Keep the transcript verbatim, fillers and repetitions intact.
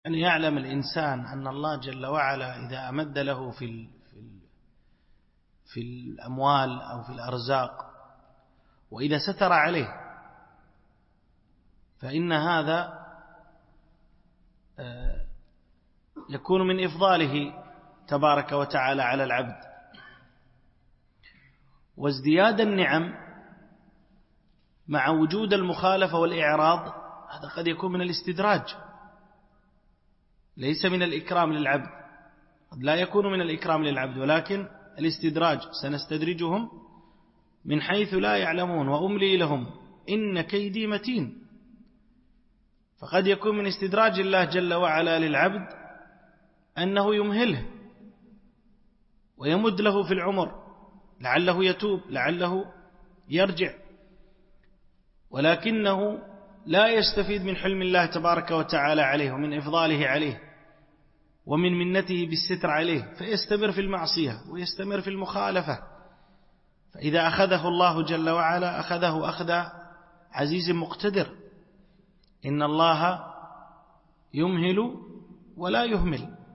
أن يعلم الإنسان أن الله جل وعلا إذا أمد له في في الأموال أو في الأرزاق وإذا ستر عليه فإن هذا يكون من إفضاله تبارك وتعالى على العبد. وازدياد النعم مع وجود المخالفة والإعراض هذا قد يكون من الاستدراج، ليس من الإكرام للعبد، قد لا يكون من الإكرام للعبد ولكن الاستدراج. سنستدرجهم من حيث لا يعلمون وأملي لهم إن كيدي متين. فقد يكون من استدراج الله جل وعلا للعبد أنه يمهله ويمد له في العمر لعله يتوب لعله يرجع، ولكنه لا يستفيد من حلم الله تبارك وتعالى عليه ومن إفضاله عليه ومن منته بالستر عليه، فيستمر في المعصية ويستمر في المخالفة. فإذا أخذه الله جل وعلا أخذه أخذ عزيز مقتدر. إن الله يمهل ولا يهمل.